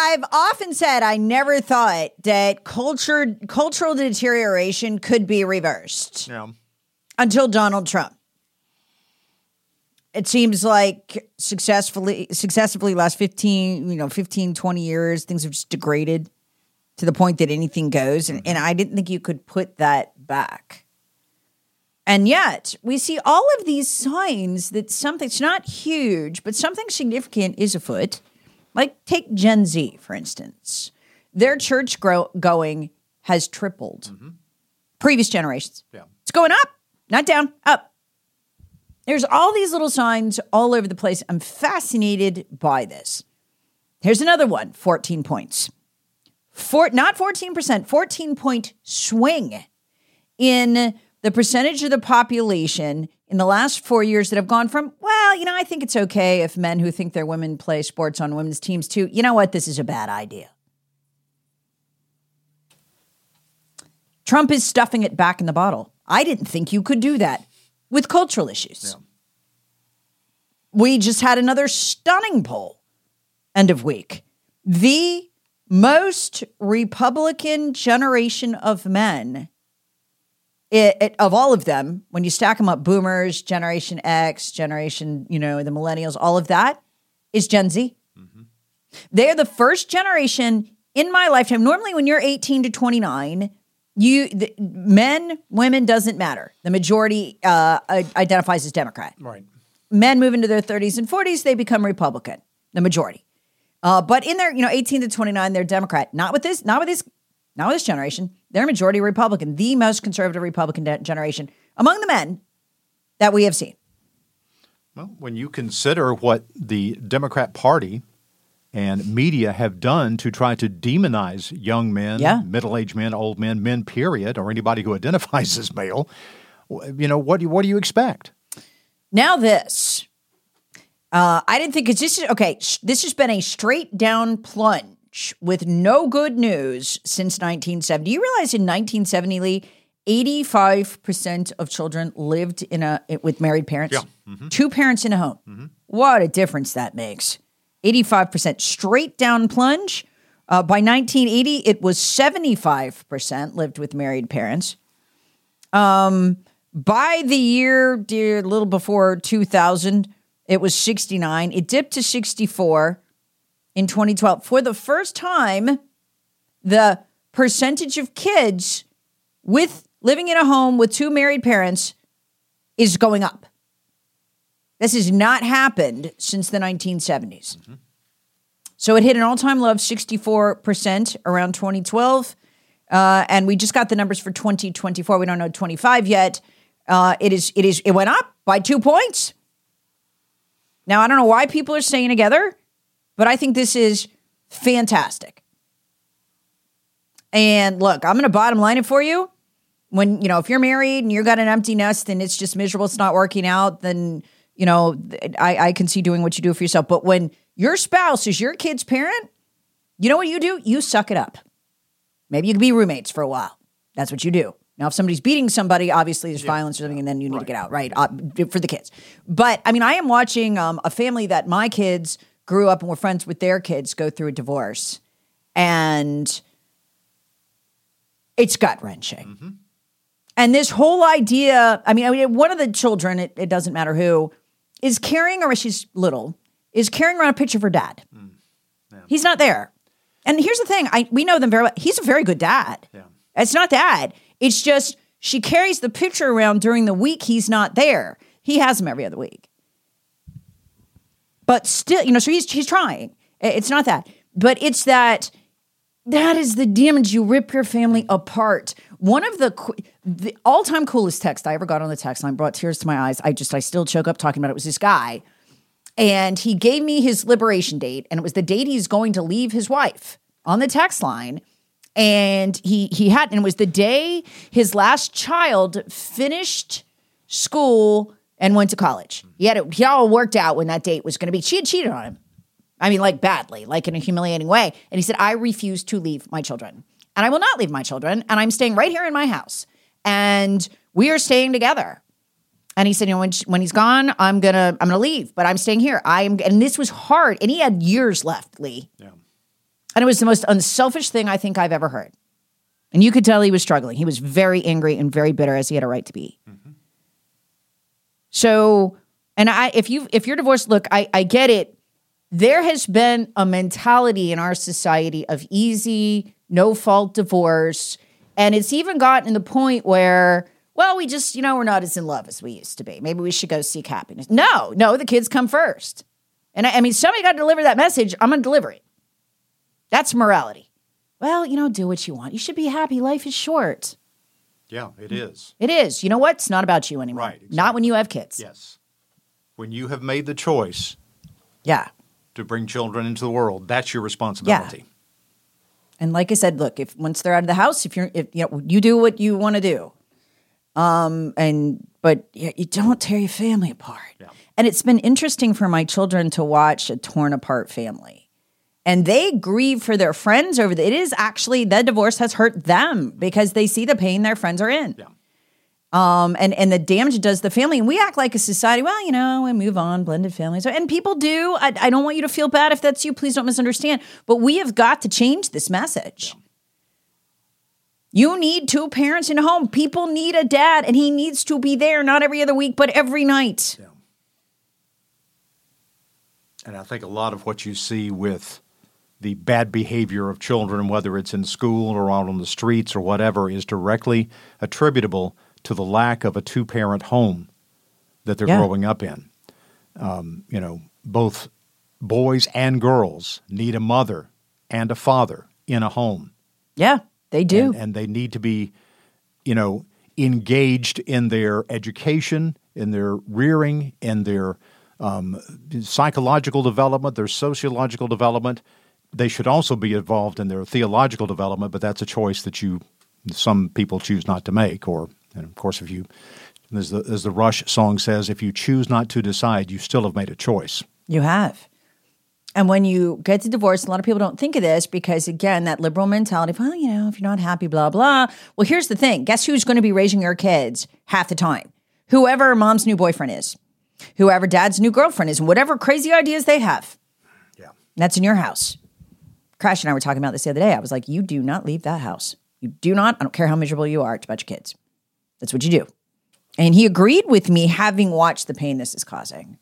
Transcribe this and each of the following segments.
I've often said I never thought that cultural deterioration could be reversed until Donald Trump. It seems like successively last 15, 20 years, things have just degraded to the point that anything goes. And I didn't think you could put that back. And yet we see all of these signs that something's not huge, but something significant is afoot. Like take Gen Z, for instance. Their church going has tripled. Previous generations. Yeah. It's going up, not down, up. There's all these little signs all over the place. I'm fascinated by this. Here's another one, 14 points. Not 14%, 14-point swing in the percentage of the population in the last 4 years that have gone from, well, I think it's okay if men who think their women play sports on women's teams too. You know what? This is a bad idea. Trump is stuffing it back in the bottle. I didn't think you could do that with cultural issues. Yeah. We just had another stunning poll, end of week. The most Republican generation of men, of all of them, when you stack them up, boomers, Generation X, generation, the millennials, all of that is Gen Z. They're the first generation in my lifetime. Normally when you're 18 to 29, men, women, doesn't matter. The majority identifies as Democrat. Right. Men move into their 30s and 40s, they become Republican, the majority. But in their, 18 to 29, they're Democrat. Not with this generation. They're majority Republican, the most conservative Republican generation among the men that we have seen. Well, when you consider what the Democrat Party and media have done to try to demonize young men, middle-aged men, old men, period, or anybody who identifies as male, what do you expect? Now this. I didn't think this has been a straight down plunge with no good news since 1970. You realize in 1970, Lee, 85% of children lived with married parents? Yeah. Two parents in a home. What a difference that makes. 85% straight down plunge. By 1980, it was 75% lived with married parents. By the year, a little before 2000, it was 69. It dipped to 64 in 2012. For the first time, the percentage of kids living in a home with two married parents is going up. This has not happened since the 1970s. So it hit an all-time low of 64% around 2012. And we just got the numbers for 2024. We don't know 25 yet. It went up by 2 points. Now, I don't know why people are staying together, but I think this is fantastic. And look, I'm going to bottom line it for you. When, if you're married and you've got an empty nest and it's just miserable, it's not working out, then, I can see doing what you do for yourself. But when your spouse is your kid's parent, you know what you do? You suck it up. Maybe you can be roommates for a while. That's what you do. Now, if somebody's beating somebody, obviously there's violence or something, and then you need to get out, right, for the kids. But, I am watching a family that my kids grew up and were friends with their kids go through a divorce. And it's gut-wrenching. And this whole idea, one of the children, it doesn't matter who, is carrying, or she's little, is carrying around a picture of her dad. Yeah. He's not there. And here's the thing, we know them very well. He's a very good dad. Yeah. It's not that. It's just she carries the picture around during the week he's not there. He has him every other week. But still, so he's trying. It's not that. But it's that is the damage. You rip your family apart. One of the all-time coolest text I ever got on the text line brought tears to my eyes. I still choke up talking about it. Was this guy. And he gave me his liberation date. And it was the date he's going to leave his wife on the text line. And and it was the day his last child finished school and went to college. He all worked out when that date was going to be. She had cheated on him. Badly, like in a humiliating way. And he said, I refuse to leave my children. And I will not leave my children. And I'm staying right here in my house. And we are staying together. And he said, when he's gone, I'm gonna leave, but I'm staying here. And this was hard. And he had years left, Lee. Yeah. And it was the most unselfish thing I think I've ever heard. And you could tell he was struggling. He was very angry and very bitter, as he had a right to be. Mm-hmm. So, and if you're divorced, look, I get it. There has been a mentality in our society of easy, no-fault divorce. And it's even gotten to the point where, well, we just, we're not as in love as we used to be. Maybe we should go seek happiness. No, the kids come first. And I mean, somebody got to deliver that message. I'm going to deliver it. That's morality. Well, do what you want. You should be happy. Life is short. Yeah, it is. It is. You know what? It's not about you anymore. Right. Exactly. Not when you have kids. Yes. When you have made the choice. Yeah. To bring children into the world, that's your responsibility. Yeah. And like I said, look, once they're out of the house, if you do what you want to do. But you don't tear your family apart. Yeah. And it's been interesting for my children to watch a torn apart family. And they grieve for their friends over it is actually, the divorce has hurt them because they see the pain their friends are in. Yeah. And the damage it does the family. And we act like a society, well, we move on, blended families. And people do. I don't want you to feel bad if that's you. Please don't misunderstand. But we have got to change this message. Yeah. You need two parents in a home. People need a dad, and he needs to be there, not every other week, but every night. Yeah. And I think a lot of what you see with the bad behavior of children, whether it's in school or out on the streets or whatever, is directly attributable to the lack of a two-parent home that they're growing up in. Both boys and girls need a mother and a father in a home. Yeah, they do. And they need to be, engaged in their education, in their rearing, in their psychological development, their sociological development. They should also be involved in their theological development, but that's a choice that some people choose not to make. And of course, as the Rush song says, if you choose not to decide, you still have made a choice. You have. And when you get to divorce, a lot of people don't think of this because, again, that liberal mentality of, if you're not happy, blah, blah. Well, here's the thing. Guess who's going to be raising your kids half the time? Whoever mom's new boyfriend is, whoever dad's new girlfriend is, and whatever crazy ideas they have. Yeah. That's in your house. Crash and I were talking about this the other day. I was like, you do not leave that house. You do not. I don't care how miserable you are. It's about your kids. That's what you do. And he agreed with me, having watched the pain this is causing.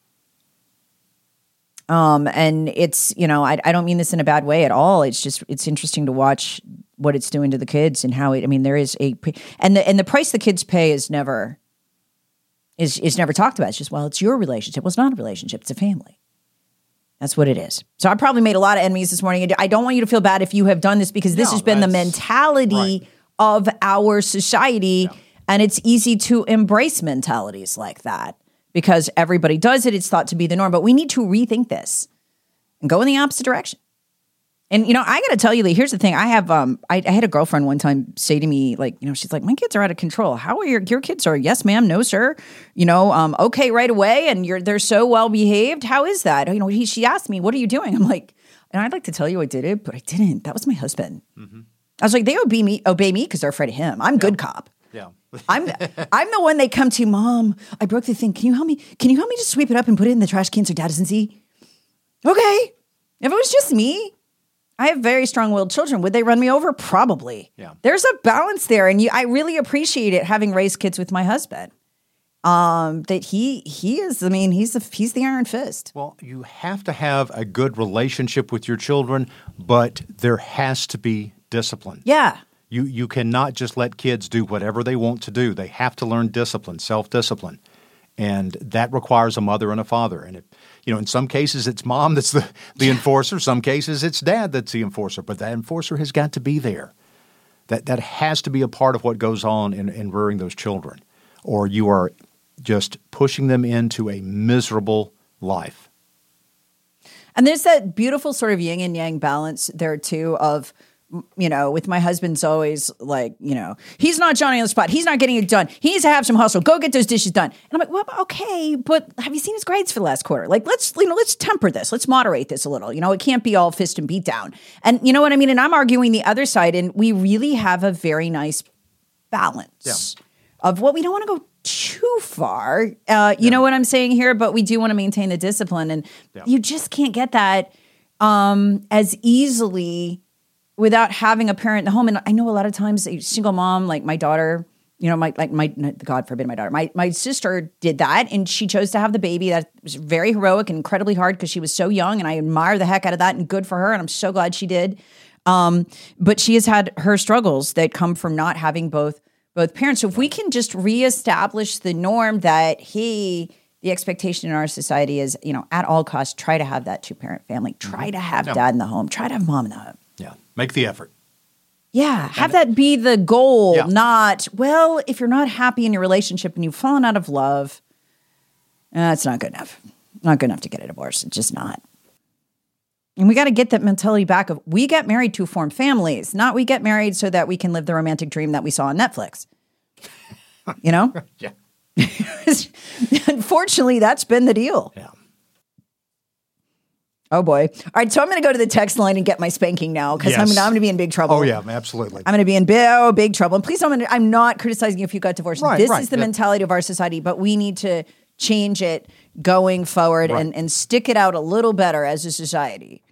And it's, I don't mean this in a bad way at all. It's just, it's interesting to watch what it's doing to the kids and how there is and the price the kids pay is never talked about. It's just, it's your relationship. Well, it's not a relationship. It's a family. That's what it is. So I probably made a lot of enemies this morning. I don't want you to feel bad if you have done this because this has been the mentality of our society. Yeah. And it's easy to embrace mentalities like that because everybody does it. It's thought to be the norm. But we need to rethink this and go in the opposite direction. And, I got to tell you, Lee, here's the thing. I have, I had a girlfriend one time say to me, she's like, my kids are out of control. How are your kids? Are yes, ma'am, no, sir. Okay, right away. And they're so well behaved. How is that? She asked me, what are you doing? I'm like, and I'd like to tell you I did it, but I didn't. That was my husband. Mm-hmm. I was like, they obey me because they're afraid of him. I'm good cop. Yeah. I'm the one they come to, Mom, I broke the thing. Can you help me? Can you help me just sweep it up and put it in the trash can so Dad doesn't see? Okay. If it was just me, I have very strong-willed children. Would they run me over? Probably. Yeah. There's a balance there, and I really appreciate it having raised kids with my husband. That he is. He's the iron fist. Well, you have to have a good relationship with your children, but there has to be discipline. Yeah. You cannot just let kids do whatever they want to do. They have to learn discipline, self-discipline. And that requires a mother and a father. And, in some cases it's mom that's the enforcer. Some cases it's dad that's the enforcer. But that enforcer has got to be there. That has to be a part of what goes on in rearing those children. Or you are just pushing them into a miserable life. And there's that beautiful sort of yin and yang balance there, too, of – with my husband's always like, he's not Johnny on the spot. He's not getting it done. He needs to have some hustle. Go get those dishes done. And I'm like, well, okay, but have you seen his grades for the last quarter? Like, let's temper this. Let's moderate this a little. It can't be all fist and beat down. And you know what I mean? And I'm arguing the other side. And we really have a very nice balance of what we don't want to go too far. You know what I'm saying here? But we do want to maintain the discipline. And you just can't get that as easily without having a parent in the home. And I know a lot of times a single mom, like my daughter, you know, God forbid my daughter, my sister did that and she chose to have the baby. That was very heroic and incredibly hard because she was so young, and I admire the heck out of that, and good for her. And I'm so glad she did. But she has had her struggles that come from not having both parents. So if we can just reestablish the norm that, hey, the expectation in our society is, you know, at all costs, try to have that 2-parent family. Try to have dad in the home. Try to have mom in the home. Yeah. Make the effort. Yeah. Have that be the goal, not, well, if you're not happy in your relationship and you've fallen out of love, it's not good enough. Not good enough to get a divorce. It's just not. And we got to get that mentality back of, we get married to form families, not we get married so that we can live the romantic dream that we saw on Netflix. You know? Yeah. Unfortunately, that's been the deal. Yeah. Oh boy. All right. So I'm going to go to the text line and get my spanking now because I'm going to be in big trouble. Oh yeah, absolutely. I'm going to be in big trouble. And please don't, I'm not criticizing you if you got divorced. This is the mentality of our society, but we need to change it going forward and stick it out a little better as a society.